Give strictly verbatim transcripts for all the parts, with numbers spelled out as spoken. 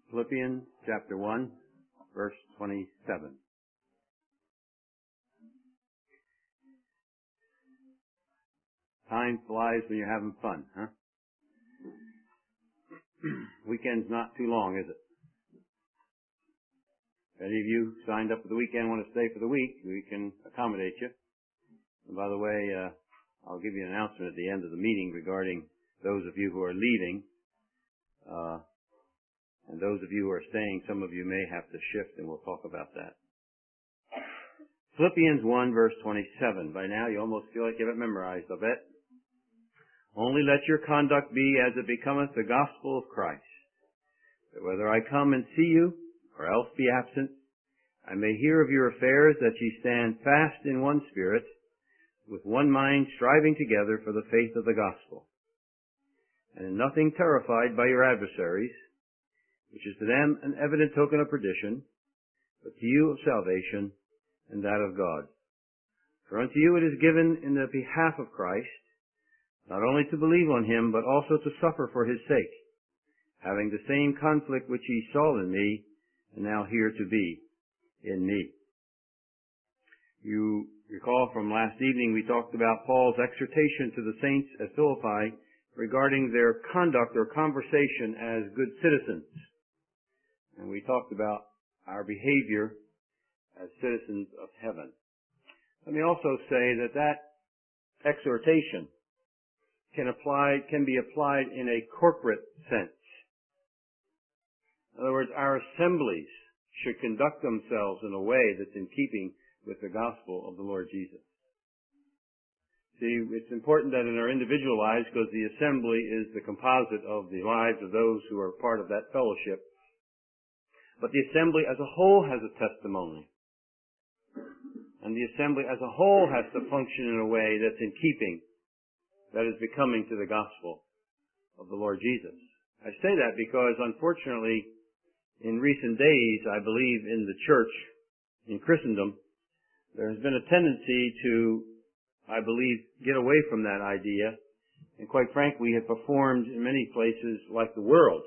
Philippians chapter one, verse twenty-seven. Time flies when you're having fun, huh? Weekend's not too long, is it? If any of you signed up for the weekend want to stay for the week, we can accommodate you. And by the way, uh, I'll give you an announcement at the end of the meeting regarding those of you who are leaving. Uh, and those of you who are staying, some of you may have to shift, and we'll talk about that. Philippians one, verse twenty-seven. By now, you almost feel like you have it memorized, I bet. Only let your conduct be as it becometh the gospel of Christ, that whether I come and see you, or else be absent, I may hear of your affairs, that ye stand fast in one spirit, with one mind striving together for the faith of the gospel, and in nothing terrified by your adversaries, which is to them an evident token of perdition, but to you of salvation, and that of God. For unto you it is given in the behalf of Christ, not only to believe on him, but also to suffer for his sake, having the same conflict which ye saw in me, and now hear to be in me. You recall from last evening we talked about Paul's exhortation to the saints at Philippi regarding their conduct or conversation as good citizens. And we talked about our behavior as citizens of heaven. Let me also say that that exhortation can apply, can be applied in a corporate sense. In other words, our assemblies should conduct themselves in a way that's in keeping with the gospel of the Lord Jesus. See, it's important that in our individual lives, because the assembly is the composite of the lives of those who are part of that fellowship, but the assembly as a whole has a testimony. And the assembly as a whole has to function in a way that's in keeping, that is becoming to the gospel of the Lord Jesus. I say that because, unfortunately, in recent days, I believe in the church, in Christendom, there has been a tendency to, I believe, get away from that idea. And quite frankly, we have performed in many places like the world,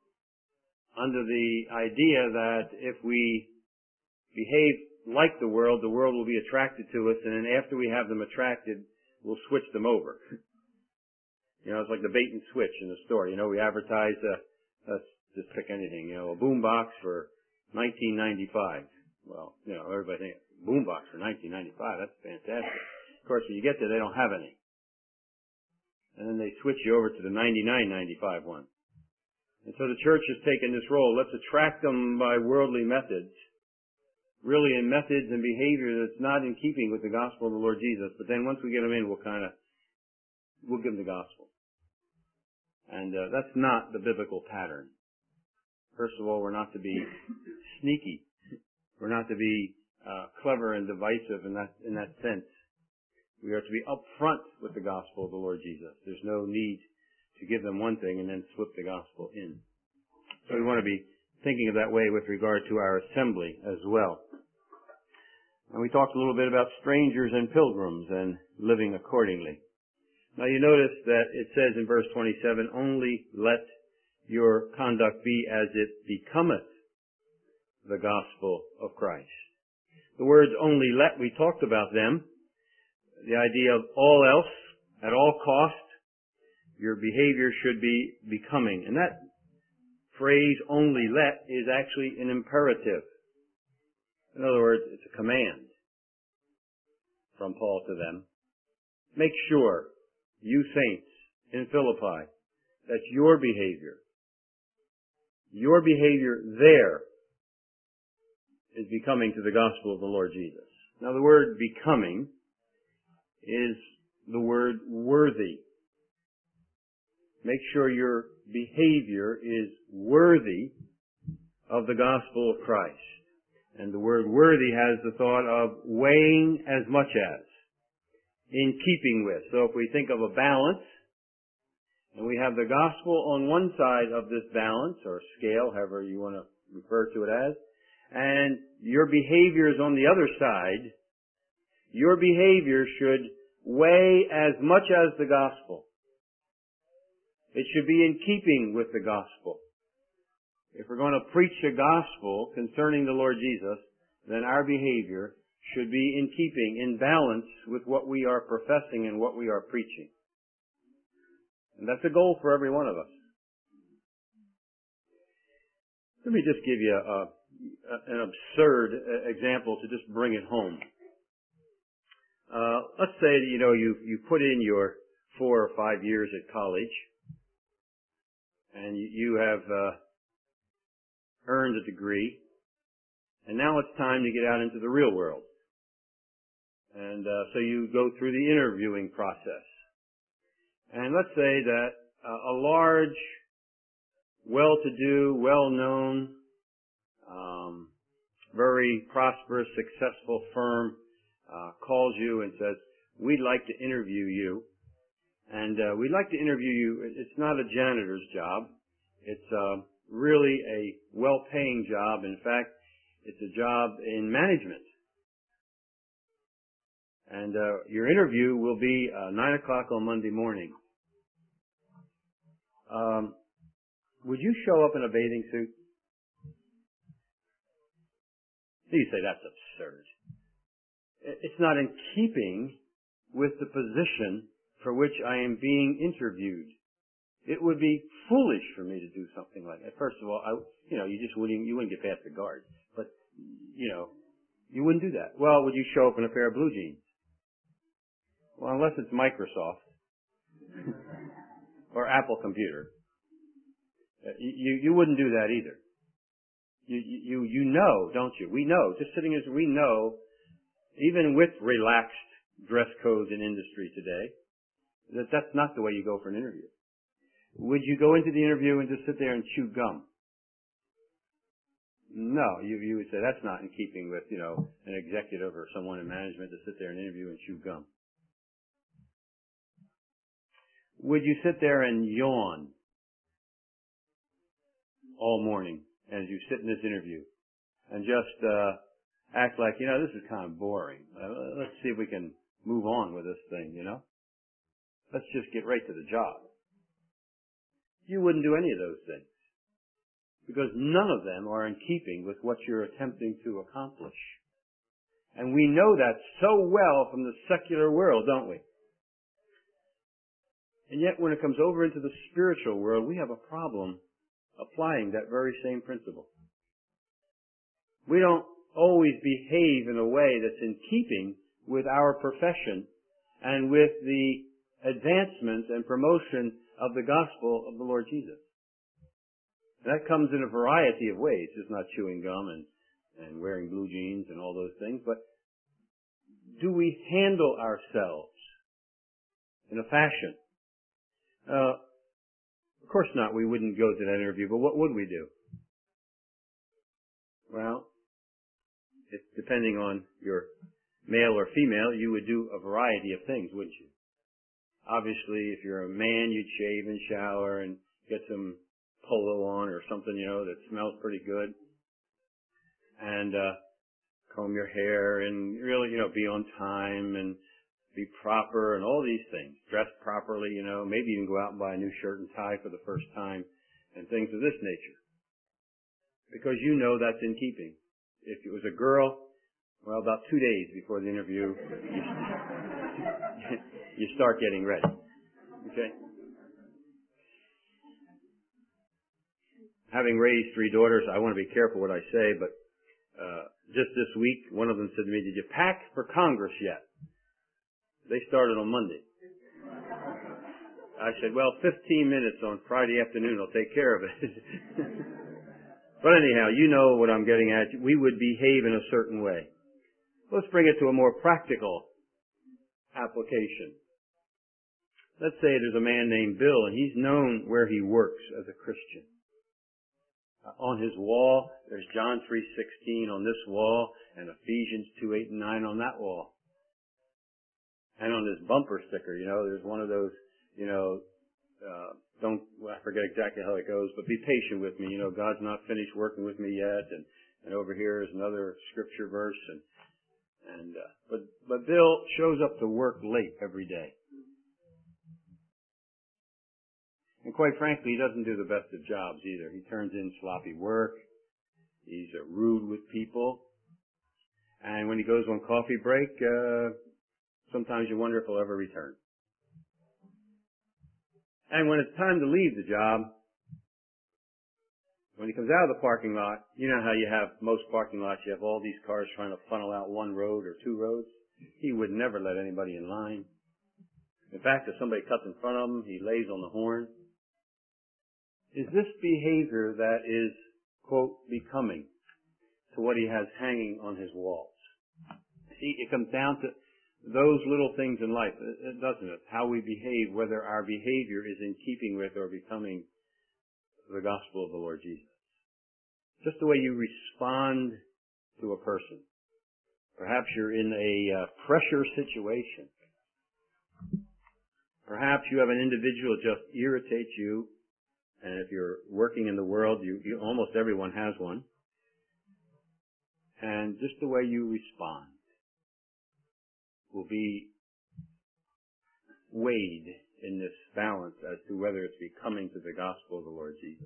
under the idea that if we behave like the world, the world will be attracted to us, and then after we have them attracted, we'll switch them over. You know, it's like the bait and switch in the store. You know, we advertise, uh, let's just pick anything, you know, a boombox for nineteen ninety-five. Well, you know, everybody thinks, boombox for nineteen ninety-five, that's fantastic. Of course, when you get there, they don't have any. And then they switch you over to the ninety-nine ninety-five one. And so the church has taken this role. Let's attract them by worldly methods, really in methods and behavior that's not in keeping with the gospel of the Lord Jesus. But then once we get them in, we'll kind of, we'll give them the gospel. And uh, that's not the biblical pattern. First of all, we're not to be sneaky. We're not to be uh, clever and divisive in that in that sense. We are to be upfront with the gospel of the Lord Jesus. There's no need to give them one thing and then slip the gospel in. So we want to be thinking of that way with regard to our assembly as well. And we talked a little bit about strangers and pilgrims and living accordingly. Now you notice that it says in verse twenty-seven, only let your conduct be as it becometh the gospel of Christ. The words only let, we talked about them. The idea of all else, at all cost, your behavior should be becoming. And that phrase, only let, is actually an imperative. In other words, it's a command from Paul to them. Make sure, you saints in Philippi, that your behavior, your behavior there is becoming to the gospel of the Lord Jesus. Now the word becoming is the word worthy. Make sure your behavior is worthy of the gospel of Christ. And the word worthy has the thought of weighing as much as, in keeping with. So if we think of a balance, and we have the gospel on one side of this balance, or scale, however you want to refer to it as, and your behavior is on the other side, your behavior should weigh as much as the gospel. It should be in keeping with the gospel. if we're going to preach the gospel concerning the Lord Jesus, then our behavior should be in keeping, in balance with what we are professing and what we are preaching. And that's a goal for every one of us. Let me just give you a, a, an absurd example to just bring it home. Uh, let's say that, you know, you, you put in your four or five years at college, and you, you have uh, earned a degree, and now it's time to get out into the real world. And uh, so you go through the interviewing process. And let's say that uh, a large, well-to-do, well-known, um, very prosperous, successful firm uh, calls you and says, we'd like to interview you. And uh, we'd like to interview you. It's not a janitor's job. It's uh, really a well-paying job. In fact, it's a job in management. And uh, your interview will be uh, nine o'clock on Monday morning. Um, would you show up in a bathing suit? You say, that's absurd. It's not in keeping with the position for which I am being interviewed. It would be foolish for me to do something like that. First of all, I, you know, you just wouldn't, you wouldn't get past the guard. But, you know, you wouldn't do that. Well, would you show up in a pair of blue jeans? Well, unless it's Microsoft or Apple Computer, you you wouldn't do that either. You you you know, don't you? We know. Just sitting as we know, even with relaxed dress codes in industry today, that that's not the way you go for an interview. Would you go into the interview and just sit there and chew gum? No, you you would say that's not in keeping with, you know, an executive or someone in management to sit there and interview and chew gum. Would you sit there and yawn all morning as you sit in this interview and just uh, act like, you know, this is kind of boring. Uh, let's see if we can move on with this thing, you know? Let's just get right to the job. You wouldn't do any of those things because none of them are in keeping with what you're attempting to accomplish. And we know that so well from the secular world, don't we? And yet when it comes over into the spiritual world, we have a problem applying that very same principle. We don't always behave in a way that's in keeping with our profession and with the advancement and promotion of the gospel of the Lord Jesus. And that comes in a variety of ways. It's not chewing gum and, and wearing blue jeans and all those things, but do we handle ourselves in a fashion? Uh, of course not. We wouldn't go to that interview, but what would we do? Well, it's depending on your male or female, you would do a variety of things, wouldn't you? Obviously, if you're a man, you'd shave and shower and get some polo on or something, you know, that smells pretty good. And uh comb your hair and really, you know, be on time and be proper and all these things. Dress properly, you know, maybe even go out and buy a new shirt and tie for the first time and things of this nature. Because you know that's in keeping. If it was a girl, well, about two days before the interview, you, you start getting ready. Okay? Having raised three daughters, I want to be careful what I say, but uh just this week, one of them said to me, did you pack for Congress yet? They started on Monday. I said, well, fifteen minutes on Friday afternoon will take care of it. But anyhow, you know what I'm getting at. We would behave in a certain way. Let's bring it to a more practical application. Let's say there's a man named Bill, and he's known where he works as a Christian. Uh, on his wall, there's John three sixteen on this wall, and Ephesians two eight and nine on that wall. And on his bumper sticker, you know, there's one of those, you know, uh, don't, well, I forget exactly how it goes, but be patient with me. You know, God's not finished working with me yet. And, and over here is another scripture verse. And, and, uh, but, but Bill shows up to work late every day. And quite frankly, he doesn't do the best of jobs either. He turns in sloppy work. He's uh, rude with people. And when he goes on coffee break, uh, sometimes you wonder if he'll ever return. And when it's time to leave the job, when he comes out of the parking lot, you know how you have most parking lots, you have all these cars trying to funnel out one road or two roads. He would never let anybody in line. In fact, if somebody cuts in front of him, he lays on the horn. Is this behavior that is, quote, becoming to what he has hanging on his walls? See, it comes down to those little things in life, doesn't it? How we behave, whether our behavior is in keeping with or becoming the gospel of the Lord Jesus. Just the way you respond to a person. Perhaps you're in a uh, pressure situation. Perhaps you have an individual just irritates you, and if you're working in the world, you, you almost everyone has one. And just the way you respond will be weighed in this balance as to whether it's becoming to the gospel of the Lord Jesus.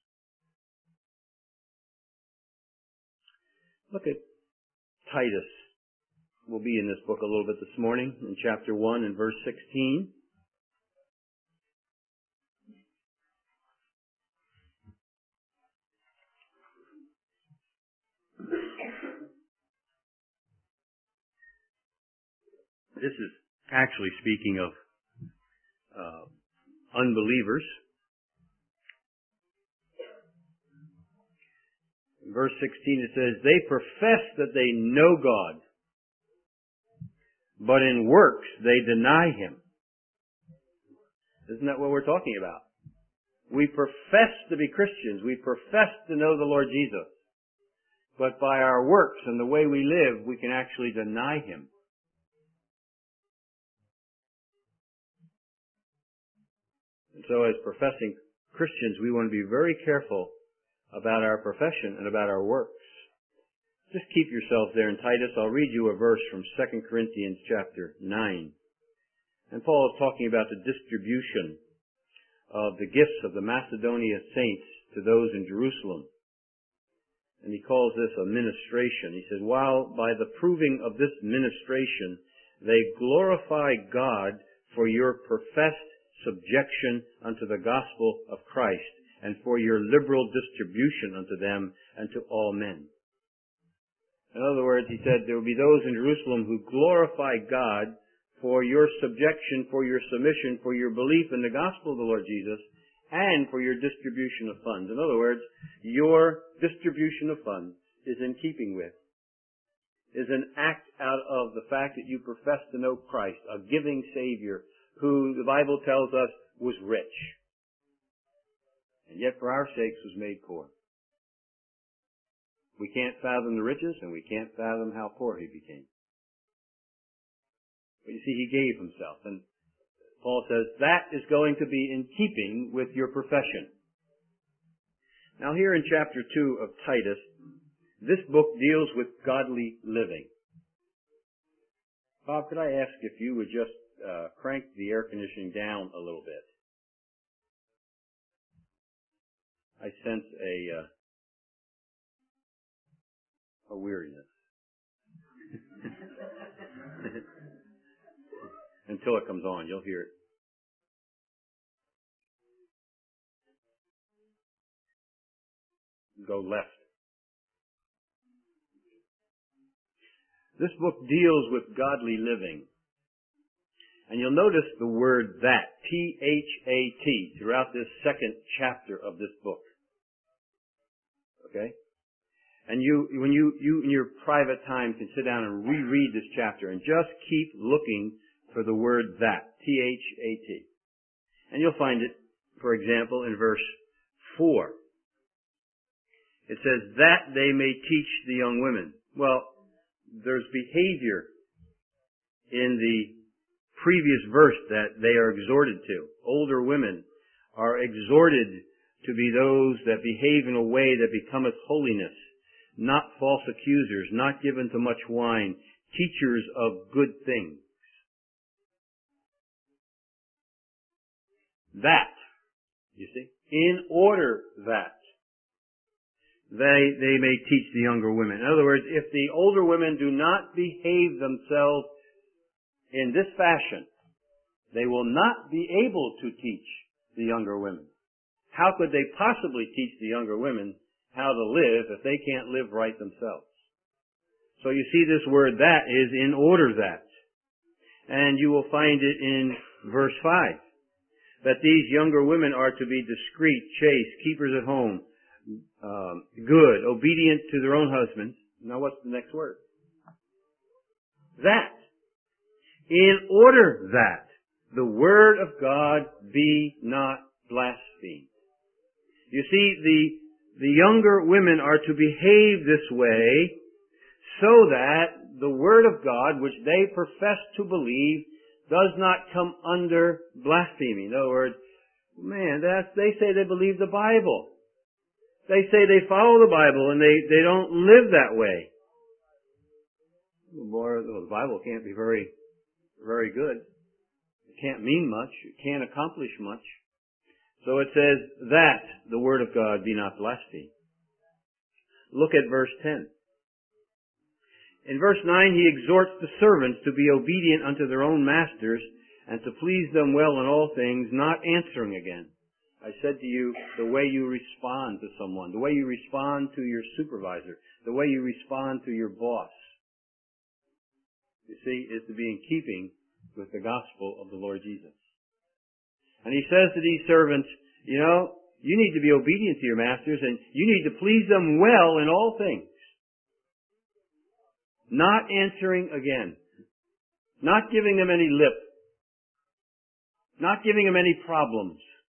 Look at Titus. We'll be in this book a little bit this morning in chapter one and verse sixteen. This is actually speaking of uh, unbelievers. In verse sixteen it says, they profess that they know God, but in works they deny Him. Isn't that what we're talking about? We profess to be Christians. We profess to know the Lord Jesus. But by our works and the way we live, we can actually deny Him. And so as professing Christians, we want to be very careful about our profession and about our works. Just keep yourself there in Titus. I'll read you a verse from Second Corinthians chapter nine. And Paul is talking about the distribution of the gifts of the Macedonia saints to those in Jerusalem. And he calls this a ministration. He says, while by the proving of this ministration they glorify God for your professed subjection unto the gospel of Christ, and for your liberal distribution unto them and to all men. In other words, he said, there will be those in Jerusalem who glorify God for your subjection, for your submission, for your belief in the gospel of the Lord Jesus, and for your distribution of funds. In other words, your distribution of funds is in keeping with, is an act out of the fact that you profess to know Christ, a giving Savior, who the Bible tells us was rich, and yet for our sakes was made poor. We can't fathom the riches, and we can't fathom how poor He became. But you see, He gave Himself, and Paul says that is going to be in keeping with your profession. Now here in chapter two of Titus, this book deals with godly living. Bob, could I ask if you would just uh, crank the air conditioning down a little bit? I sense a uh, a weariness. Until it comes on, you'll hear it. Go left. This book deals with godly living. And you'll notice the word that, T H A T, throughout this second chapter of this book. Okay? And you, when you, you in your private time can sit down and reread this chapter and just keep looking for the word that, T H A T. And you'll find it, for example, in verse four. It says, that they may teach the young women. Well, there's behavior in the previous verse that they are exhorted to. Older women are exhorted to be those that behave in a way that becometh holiness, not false accusers, not given to much wine, teachers of good things. That You see? In order that they, they may teach the younger women. In other words, if the older women do not behave themselves in this fashion, they will not be able to teach the younger women. How could they possibly teach the younger women how to live if they can't live right themselves? So you see this word that is in order that. And you will find it in verse five. That these younger women are to be discreet, chaste, keepers at home, um, good, obedient to their own husbands. Now what's the next word? That. In order that the word of God be not blasphemed. You see, the, the younger women are to behave this way so that the word of God, which they profess to believe, does not come under blasphemy. In other words, man, that's, they say they believe the Bible. They say they follow the Bible and they, they don't live that way. Boy, the Bible can't be very, very good. It can't mean much. It can't accomplish much. So it says that the word of God be not blasphemed. Look at verse ten. In verse nine, he exhorts the servants to be obedient unto their own masters and to please them well in all things, not answering again. I said to you, the way you respond to someone, the way you respond to your supervisor, the way you respond to your boss, you see, is to be in keeping with the gospel of the Lord Jesus. And he says to these servants, you know, you need to be obedient to your masters and you need to please them well in all things. Not answering again. Not giving them any lip. Not giving them any problems.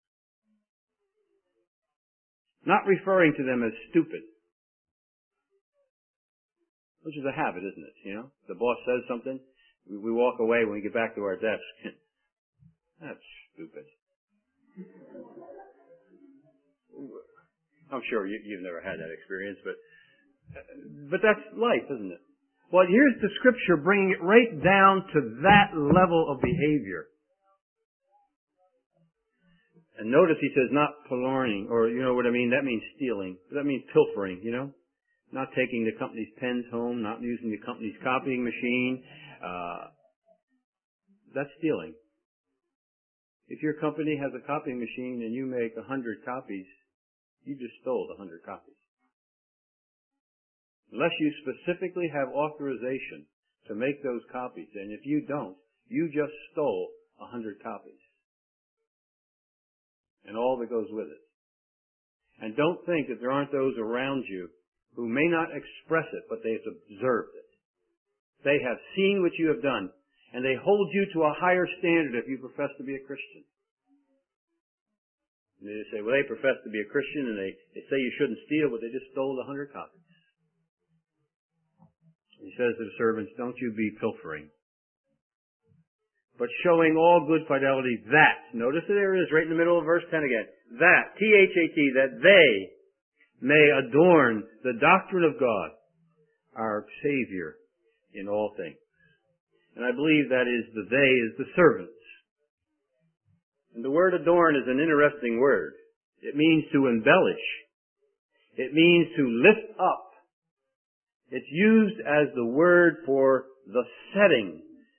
Not referring to them as stupid. Which is a habit, isn't it? You know, the boss says something, we, we walk away when we get back to our desk. That's stupid. I'm sure you, you've never had that experience, but but that's life, isn't it? Well, here's the scripture bringing it right down to that level of behavior. And notice he says not purloining, or you know what I mean? That means stealing. That means pilfering, you know? Not taking the company's pens home, not using the company's copying machine. Uh, that's stealing. If your company has a copying machine and you make a hundred copies, you just stole a hundred copies. Unless you specifically have authorization to make those copies, and if you don't, you just stole a hundred copies. And all that goes with it. And don't think that there aren't those around you who may not express it, but they have observed it. They have seen what you have done, and they hold you to a higher standard if you profess to be a Christian. And they say, well, they profess to be a Christian, and they, they say you shouldn't steal, but they just stole a hundred copies. He says to the servants, don't you be pilfering, but showing all good fidelity that, notice that there it is right in the middle of verse ten again, that, T H A T, that they may adorn the doctrine of God, our Savior, in all things. And I believe that is the they is the servants. And the word adorn is an interesting word. It means to embellish. It means to lift up. It's used as the word for the setting.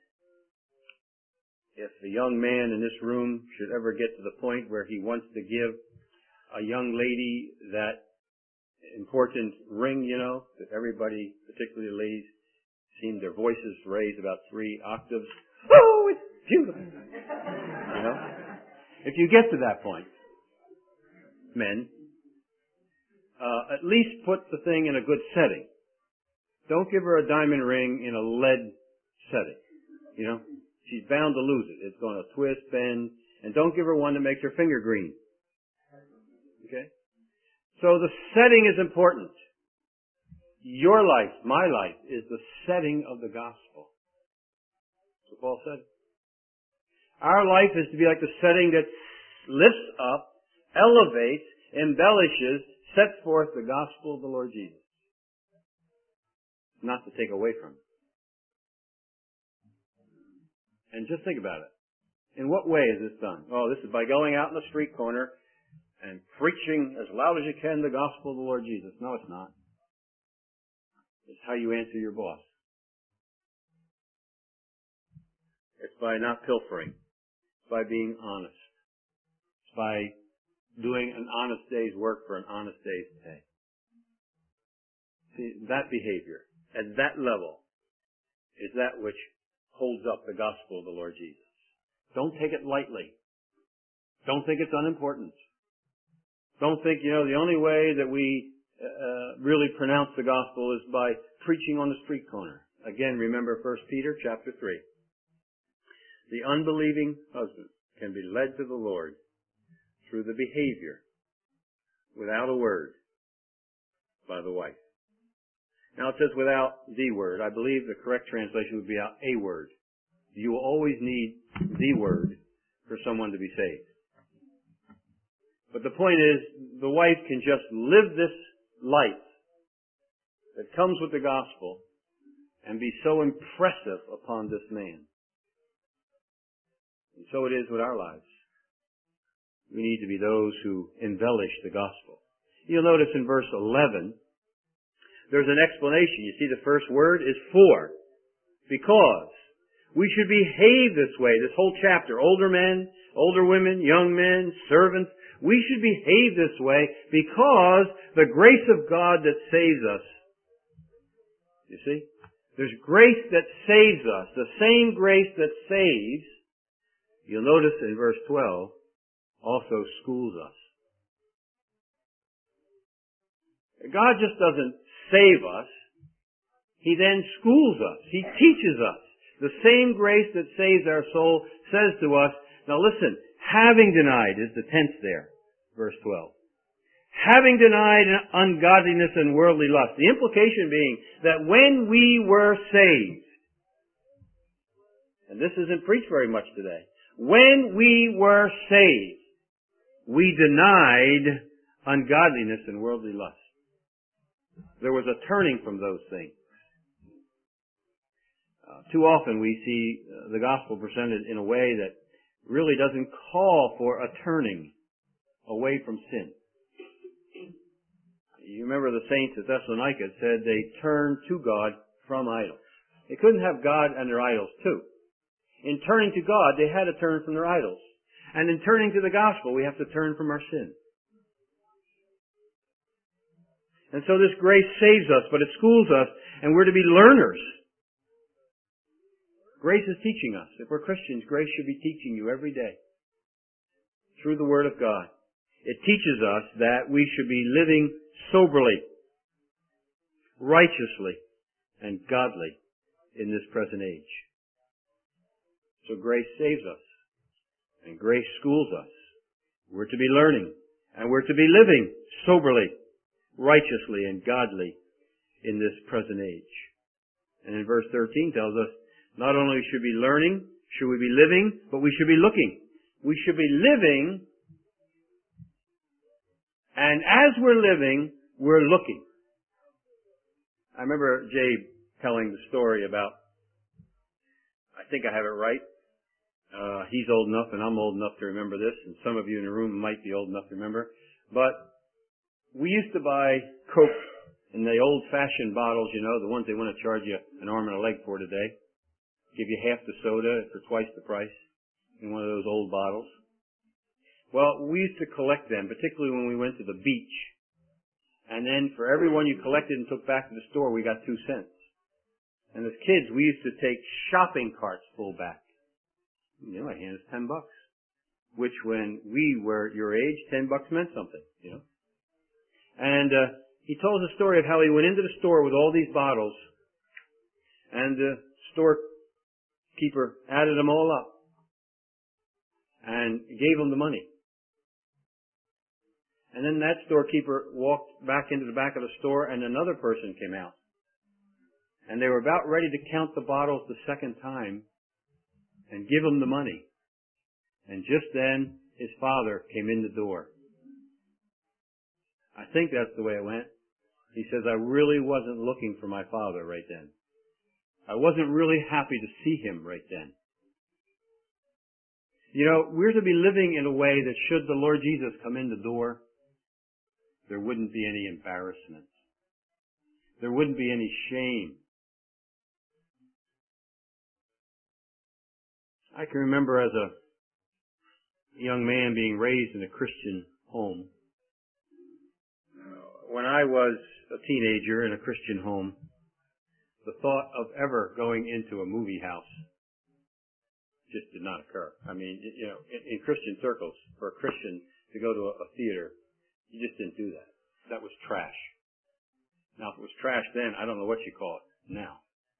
If a young man in this room should ever get to the point where he wants to give a young lady that important ring, you know, that everybody, particularly ladies, seem their voices raise about three octaves. Oh, it's beautiful. You know? If you get to that point, men, uh, at least put the thing in a good setting. Don't give her a diamond ring in a lead setting. You know? She's bound to lose it. It's going to twist, bend, and don't give her one that makes her finger green. Okay? So the setting is important. Your life, my life, is the setting of the gospel. That's what Paul said. Our life is to be like the setting that lifts up, elevates, embellishes, sets forth the gospel of the Lord Jesus. Not to take away from it. And just think about it. In what way is this done? Oh, this is by going out in the street corner and preaching as loud as you can the gospel of the Lord Jesus. No, it's not. It's how you answer your boss. It's by not pilfering. It's by being honest. It's by doing an honest day's work for an honest day's pay. See, that behavior, at that level, is that which holds up the gospel of the Lord Jesus. Don't take it lightly. Don't think it's unimportant. Don't think, you know, the only way that we uh, really pronounce the gospel is by preaching on the street corner. Again, remember First Peter chapter three. The unbelieving husband can be led to the Lord through the behavior, without a word, by the wife. Now it says without the word. I believe the correct translation would be out a word. You will always need the word for someone to be saved. But the point is, the wife can just live this life that comes with the gospel and be so impressive upon this man. And so it is with our lives. We need to be those who embellish the gospel. You'll notice in verse eleven, there's an explanation. You see the first word is for. Because. We should behave this way, this whole chapter. Older men, older women, young men, servants. We should behave this way because the grace of God that saves us. You see? There's grace that saves us. The same grace that saves, you'll notice in verse twelve, also schools us. God just doesn't save us. He then schools us. He teaches us. The same grace that saves our soul says to us, now listen, having denied is the tense there, verse twelve. Having denied ungodliness and worldly lust. The implication being that when we were saved, and this isn't preached very much today, when we were saved, we denied ungodliness and worldly lust. There was a turning from those things. Uh, too often we see uh, the gospel presented in a way that really doesn't call for a turning away from sin. You remember the saints at Thessalonica said they turned to God from idols. They couldn't have God and their idols too. In turning to God, they had to turn from their idols. And in turning to the gospel, we have to turn from our sin. And so this grace saves us, but it schools us, and we're to be learners. Grace is teaching us. If we're Christians, grace should be teaching you every day through the Word of God. It teaches us that we should be living soberly, righteously, and godly in this present age. So grace saves us, and grace schools us. We're to be learning, and we're to be living soberly, righteously, and godly in this present age. And in verse thirteen tells us, not only should we be learning, should we be living, but we should be looking. We should be living, and as we're living, we're looking. I remember Jay telling the story about, I think I have it right, uh, he's old enough and I'm old enough to remember this, and some of you in the room might be old enough to remember, but we used to buy Coke in the old-fashioned bottles, you know, the ones they want to charge you an arm and a leg for today. Give you half the soda for twice the price in one of those old bottles. Well, we used to collect them, particularly when we went to the beach. And then for every one you collected and took back to the store, we got two cents. And as kids, we used to take shopping carts full back. You know, I handed us ten bucks. Which when we were your age, ten bucks meant something, you know. And uh, he told us a story of how he went into the store with all these bottles, and the store keeper added them all up and gave them the money. And then that storekeeper walked back into the back of the store, and another person came out. And they were about ready to count the bottles the second time and give him the money. And just then, his father came in the door. I think that's the way it went. He says, I really wasn't looking for my father right then. I wasn't really happy to see him right then. You know, we're to be living in a way that should the Lord Jesus come in the door, there wouldn't be any embarrassment. There wouldn't be any shame. I can remember as a young man being raised in a Christian home. When I was a teenager in a Christian home, the thought of ever going into a movie house just did not occur. I mean, you know, in, in Christian circles, for a Christian to go to a, a theater, you just didn't do that. That was trash. Now, if it was trash then, I don't know what you call it now.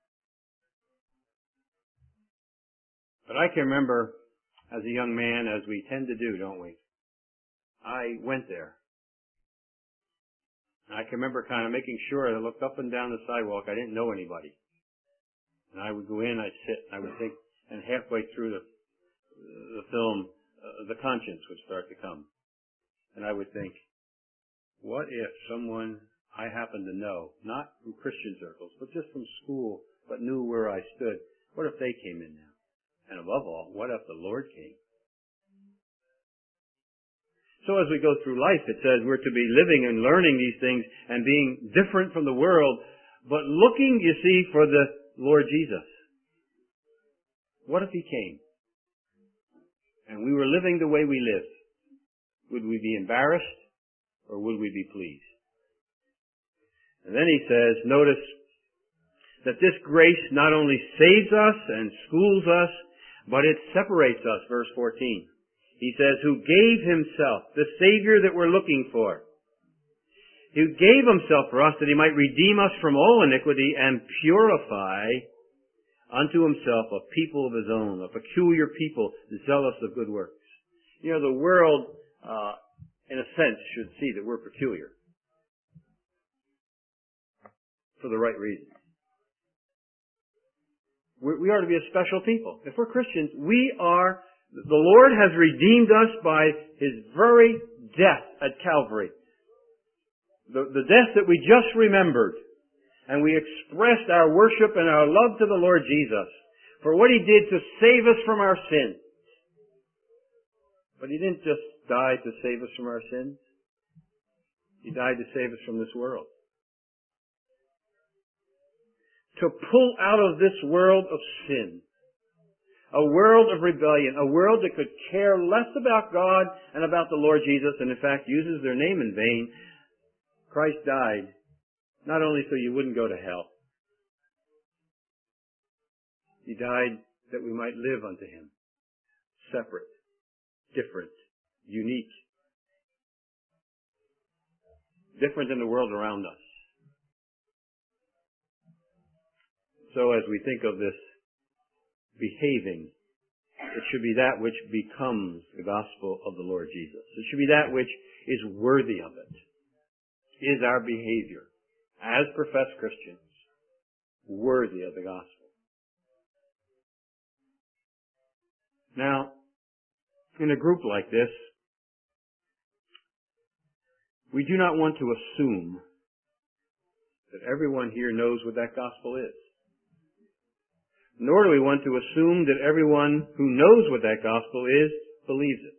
But I can remember as a young man, as we tend to do, don't we? I went there. And I can remember kind of making sure I looked up and down the sidewalk. I didn't know anybody. And I would go in, I'd sit, and I would think, and halfway through the, the film, uh, the conscience would start to come. And I would think, what if someone I happen to know, not from Christian circles, but just from school, but knew where I stood, what if they came in now? And above all, what if the Lord came? So as we go through life, it says we're to be living and learning these things and being different from the world, but looking, you see, for the Lord Jesus. What if He came? And we were living the way we lived. Would we be embarrassed or would we be pleased? And then he says, notice that this grace not only saves us and schools us, but it separates us, verse fourteen. He says, who gave Himself, the Savior that we're looking for. Who gave Himself for us that He might redeem us from all iniquity and purify unto Himself a people of His own, a peculiar people zealous of good works. You know, the world, uh, in a sense, should see that we're peculiar. For the right reason. We, we are to be a special people. If we're Christians, we are, the Lord has redeemed us by His very death at Calvary. The, the death that we just remembered. And we expressed our worship and our love to the Lord Jesus for what He did to save us from our sins. But He didn't just die to save us from our sins. He died to save us from this world. To pull out of this world of sin, a world of rebellion, a world that could care less about God and about the Lord Jesus, and in fact uses their name in vain. Christ died not only so you wouldn't go to hell. He died that we might live unto Him. Separate, different, unique. Different than the world around us. So as we think of this behaving, it should be that which becomes the gospel of the Lord Jesus. It should be that which is worthy of it. Is our behavior, as professed Christians, worthy of the gospel? Now, in a group like this, we do not want to assume that everyone here knows what that gospel is. Nor do we want to assume that everyone who knows what that gospel is believes it.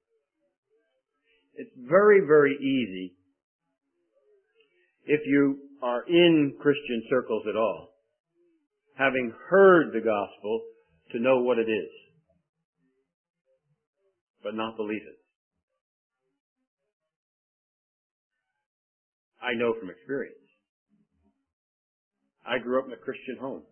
It's very, very easy, if you are in Christian circles at all, having heard the gospel, to know what it is, but not believe it. I know from experience. I grew up in a Christian home.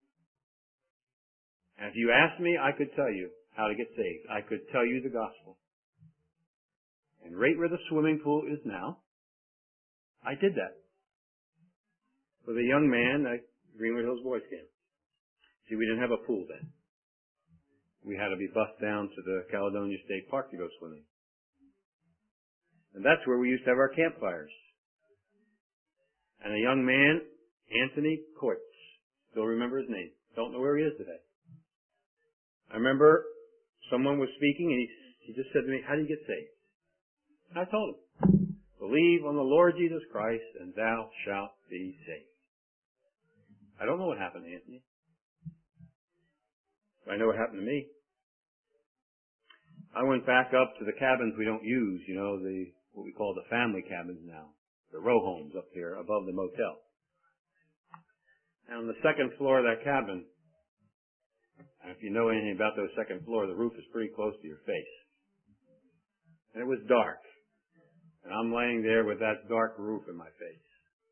And if you asked me, I could tell you how to get saved. I could tell you the gospel. And right where the swimming pool is now, I did that. With a young man at Greenwood Hills Boys Camp. See, we didn't have a pool then. We had to be bused down to the Caledonia State Park to go swimming. And that's where we used to have our campfires. And a young man, Anthony Coitz, still remember his name. Don't know where he is today. I remember someone was speaking and he, he just said to me, how do you get saved? And I told him, believe on the Lord Jesus Christ and thou shalt be saved. I don't know what happened to Anthony. But I know what happened to me. I went back up to the cabins we don't use, you know, the what we call the family cabins now, the row homes up here above the motel. And on the second floor of that cabin, and if you know anything about those second floor, the roof is pretty close to your face. And it was dark. And I'm laying there with that dark roof in my face.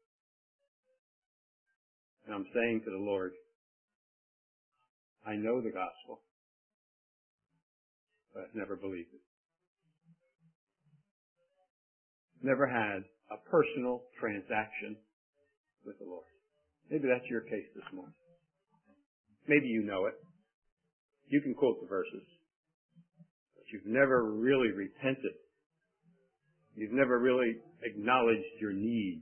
And I'm saying to the Lord, I know the gospel, but I've never believed it. Never had a personal transaction with the Lord. Maybe that's your case this morning. Maybe you know it. You can quote the verses. But you've never really repented. You've never really acknowledged your need.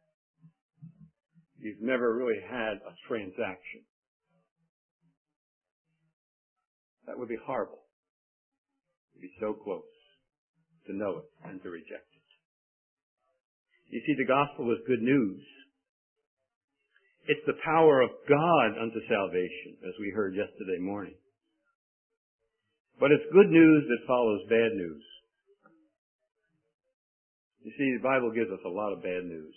You've never really had a transaction. That would be horrible. To be so close to know it and to reject it. You see, the gospel is good news. It's the power of God unto salvation, as we heard yesterday morning. But it's good news that follows bad news. You see, the Bible gives us a lot of bad news.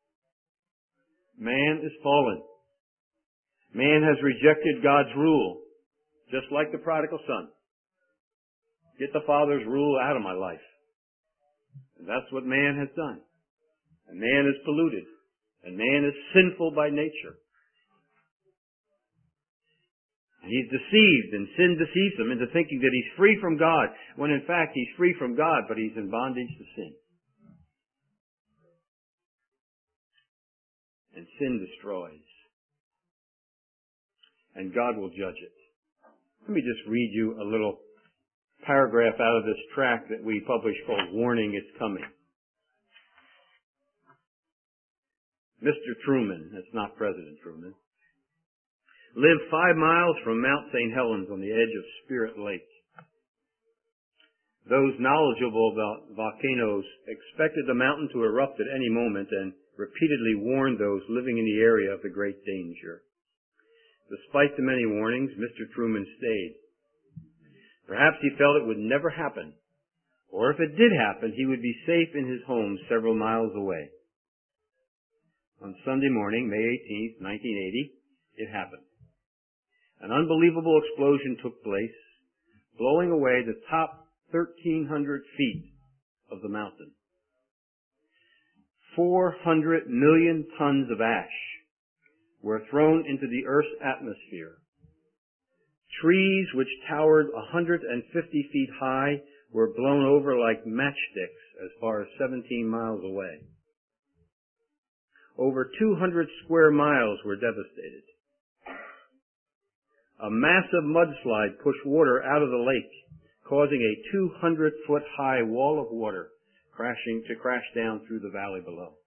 Man is fallen. Man has rejected God's rule, just like the prodigal son. Get the Father's rule out of my life. And that's what man has done. And man is polluted. And man is sinful by nature. And he's deceived, and sin deceives him into thinking that he's free from God, when in fact he's free from God, but he's in bondage to sin. And sin destroys. And God will judge it. Let me just read you a little paragraph out of this tract that we published called Warning It's Coming. Mister Truman, that's not President Truman, lived five miles from Mount Saint Helens on the edge of Spirit Lake. Those knowledgeable about volcanoes expected the mountain to erupt at any moment and repeatedly warned those living in the area of the great danger. Despite the many warnings, Mister Truman stayed. Perhaps he felt it would never happen, or if it did happen, he would be safe in his home several miles away. On Sunday morning, May eighteenth, nineteen eighty, it happened. An unbelievable explosion took place, blowing away the top thirteen hundred feet of the mountain. four hundred million tons of ash were thrown into the Earth's atmosphere. Trees which towered one hundred fifty feet high were blown over like matchsticks as far as seventeen miles away. Over two hundred square miles were devastated. A massive mudslide pushed water out of the lake, causing a two hundred foot high wall of water crashing to crash down through the valley below.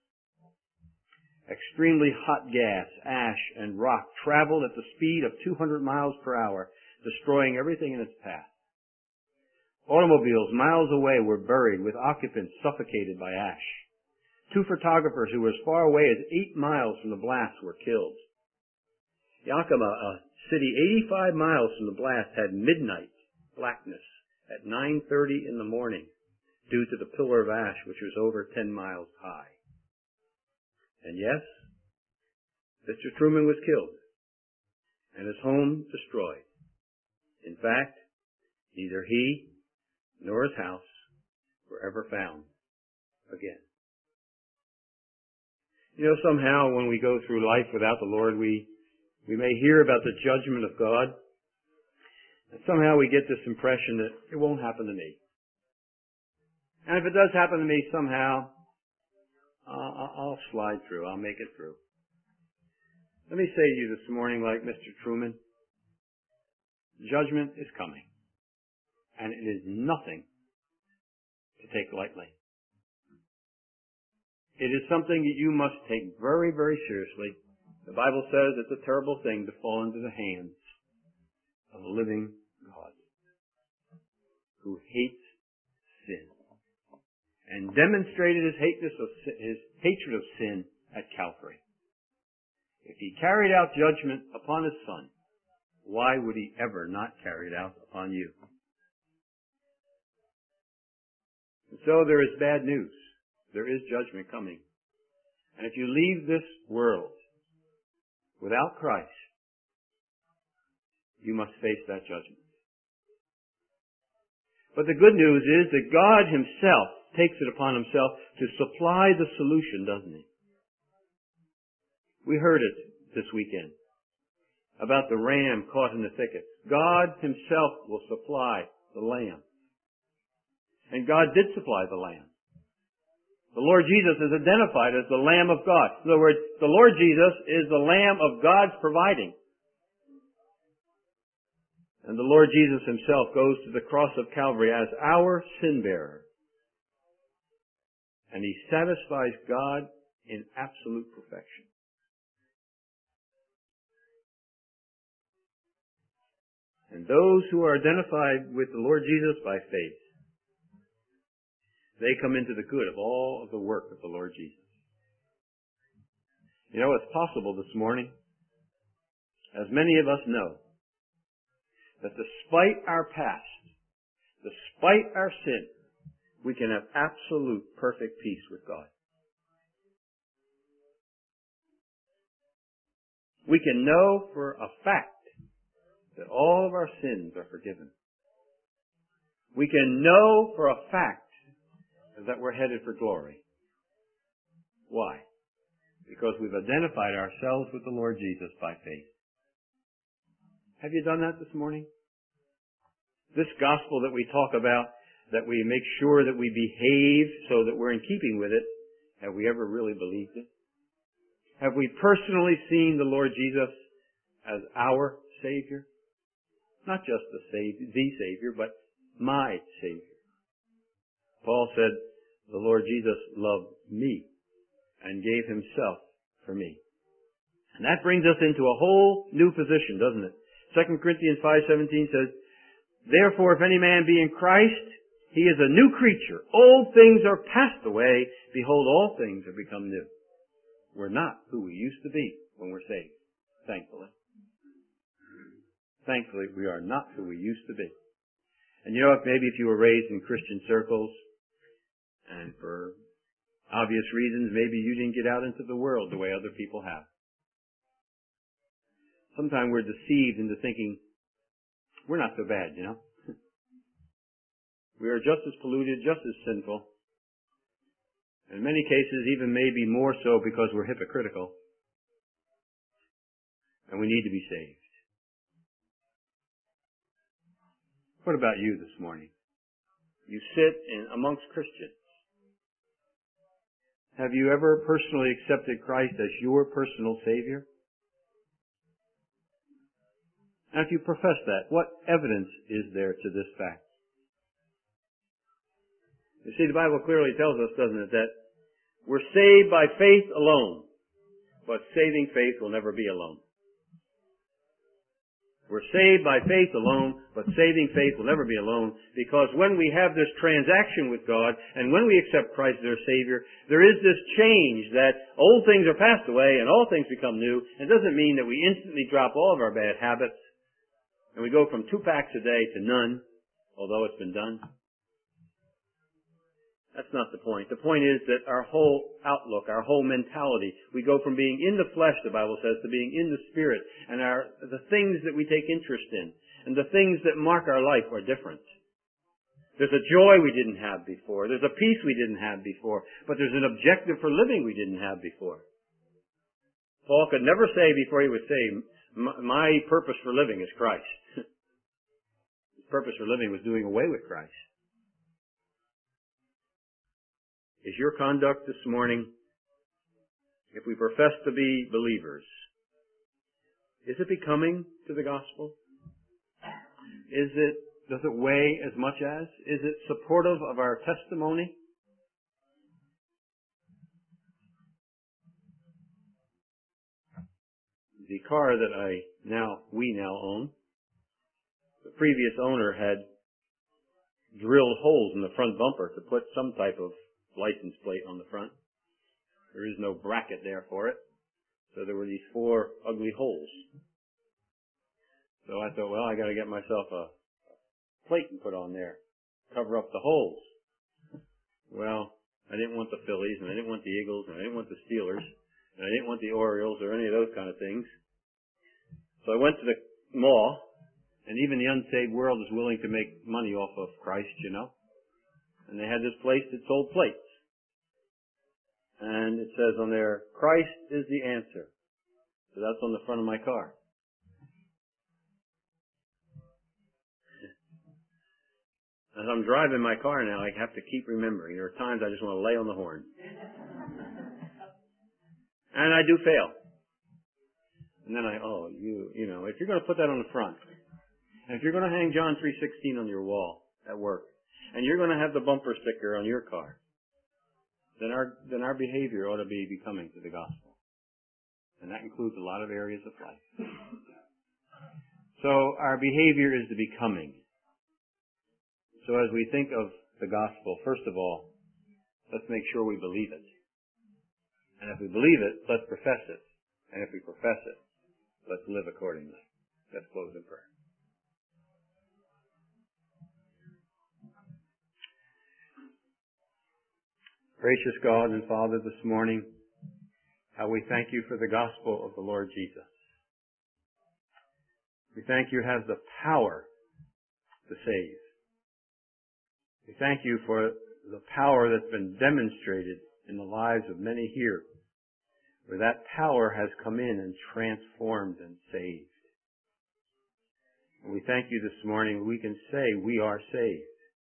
Extremely hot gas, ash, and rock traveled at the speed of two hundred miles per hour, destroying everything in its path. Automobiles miles away were buried with occupants suffocated by ash. Two photographers who were as far away as eight miles from the blast were killed. Yakima, a city eighty-five miles from the blast, had midnight blackness at nine thirty in the morning due to the pillar of ash which was over ten miles high. And yes, Mister Truman was killed and his home destroyed. In fact, neither he nor his house were ever found again. You know, somehow when we go through life without the Lord, we, we may hear about the judgment of God, and somehow we get this impression that it won't happen to me. And if it does happen to me somehow, I'll, I'll slide through. I'll make it through. Let me say to you this morning, like Mister Truman, judgment is coming, and it is nothing to take lightly. It is something that you must take very, very seriously. The Bible says it's a terrible thing to fall into the hands of a living God who hates sin and demonstrated his, of, his hatred of sin at Calvary. If he carried out judgment upon his Son, why would he ever not carry it out upon you? So there is bad news. There is judgment coming. And if you leave this world without Christ, you must face that judgment. But the good news is that God Himself takes it upon Himself to supply the solution, doesn't He? We heard it this weekend about the ram caught in the thicket. God Himself will supply the lamb. And God did supply the lamb. The Lord Jesus is identified as the Lamb of God. In other words, the Lord Jesus is the Lamb of God's providing. And the Lord Jesus Himself goes to the cross of Calvary as our sin bearer. And He satisfies God in absolute perfection. And those who are identified with the Lord Jesus by faith, they come into the good of all of the work of the Lord Jesus. You know, it's possible this morning, as many of us know, that despite our past, despite our sin, we can have absolute perfect peace with God. We can know for a fact that all of our sins are forgiven. We can know for a fact that we're headed for glory. Why? Because we've identified ourselves with the Lord Jesus by faith. Have you done that this morning? This gospel that we talk about, that we make sure that we behave so that we're in keeping with it, have we ever really believed it? Have we personally seen the Lord Jesus as our Savior? Not just the Savior, the Savior, but my Savior. Paul said, the Lord Jesus loved me and gave Himself for me. And that brings us into a whole new position, doesn't it? Second Corinthians five seventeen says, therefore, if any man be in Christ, he is a new creature. Old things are passed away. Behold, all things have become new. We're not who we used to be when we're saved. Thankfully. Thankfully, we are not who we used to be. And you know, if maybe if you were raised in Christian circles, and for obvious reasons, maybe you didn't get out into the world the way other people have. Sometimes we're deceived into thinking, we're not so bad, you know. We are just as polluted, just as sinful. In many cases, even maybe more so because we're hypocritical. And we need to be saved. What about you this morning? You sit in amongst Christians. Have you ever personally accepted Christ as your personal Savior? And if you profess that, what evidence is there to this fact? You see, the Bible clearly tells us, doesn't it, that we're saved by faith alone, but saving faith will never be alone. We're saved by faith alone, but saving faith will never be alone, because when we have this transaction with God, and when we accept Christ as our Savior, there is this change that old things are passed away and all things become new. It doesn't mean that we instantly drop all of our bad habits, and we go from two packs a day to none, although it's been done. That's not the point. The point is that our whole outlook, our whole mentality, we go from being in the flesh, the Bible says, to being in the Spirit. And our, the things that we take interest in and the things that mark our life are different. There's a joy we didn't have before. There's a peace we didn't have before. But there's an objective for living we didn't have before. Paul could never say before he was saved, my purpose for living is Christ. His purpose for living was doing away with Christ. Is your conduct this morning, if we profess to be believers, is it becoming to the gospel? Is it, does it weigh as much as? Is it supportive of our testimony? The car that I now, we now own, the previous owner had drilled holes in the front bumper to put some type of license plate on the front. There is no bracket there for it. So there were these four ugly holes. So I thought, well, I got to get myself a plate and put on there, cover up the holes. Well, I didn't want the Phillies, and I didn't want the Eagles, and I didn't want the Steelers, and I didn't want the Orioles or any of those kind of things. So I went to the mall, and even the unsaved world is willing to make money off of Christ, you know. And they had this place that sold plates. And it says on there, Christ is the answer. So that's on the front of my car. As I'm driving my car now, I have to keep remembering. There are times I just want to lay on the horn. And I do fail. And then I, oh, you, you know, if you're going to put that on the front, and if you're going to hang John three sixteen on your wall at work, and you're going to have the bumper sticker on your car, then our, then our behavior ought to be becoming to the gospel. And that includes a lot of areas of life. So our behavior is the becoming. So as we think of the gospel, first of all, let's make sure we believe it. And if we believe it, let's profess it. And if we profess it, let's live accordingly. Let's close in prayer. Gracious God and Father, this morning, how we thank you for the gospel of the Lord Jesus. We thank you it has the power to save. We thank you for the power that's been demonstrated in the lives of many here, where that power has come in and transformed and saved. And we thank you this morning we can say we are saved.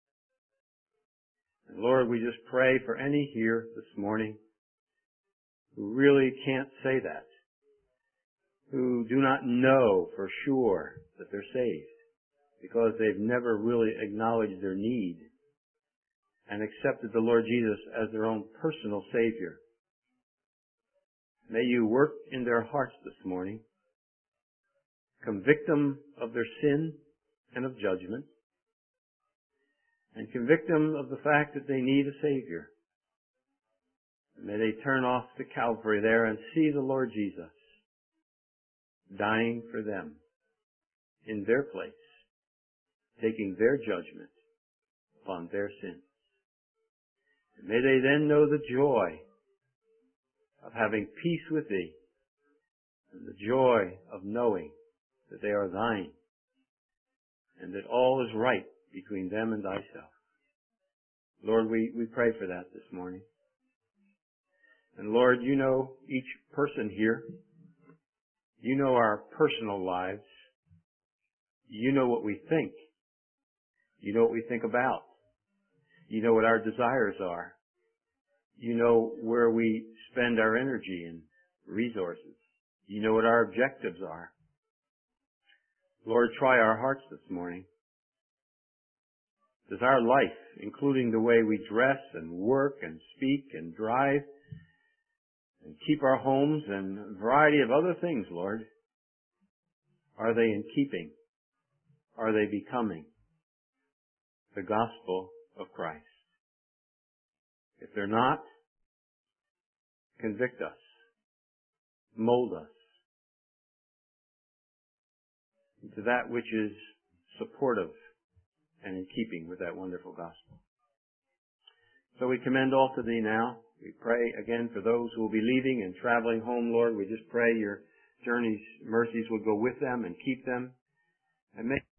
And Lord, we just pray for any here this morning who really can't say that, who do not know for sure that they're saved because they've never really acknowledged their need and accepted the Lord Jesus as their own personal Savior. May you work in their hearts this morning, convict them of their sin and of judgment, and convict them of the fact that they need a Savior. May they turn off to Calvary there and see the Lord Jesus dying for them in their place, taking their judgment upon their sins. And may they then know the joy of having peace with Thee and the joy of knowing that they are Thine and that all is right between them and Thyself. Lord, we, we pray for that this morning. And Lord, you know each person here. You know our personal lives. You know what we think. You know what we think about. You know what our desires are. You know where we spend our energy and resources. You know what our objectives are. Lord, try our hearts this morning. Does our life, including the way we dress and work and speak and drive and keep our homes and a variety of other things, Lord, are they in keeping? Are they becoming the gospel of Christ? If they're not, convict us, mold us into that which is supportive and in keeping with that wonderful gospel. So we commend all to Thee now. We pray again for those who will be leaving and traveling home, Lord. We just pray your journey's mercies would go with them and keep them. And may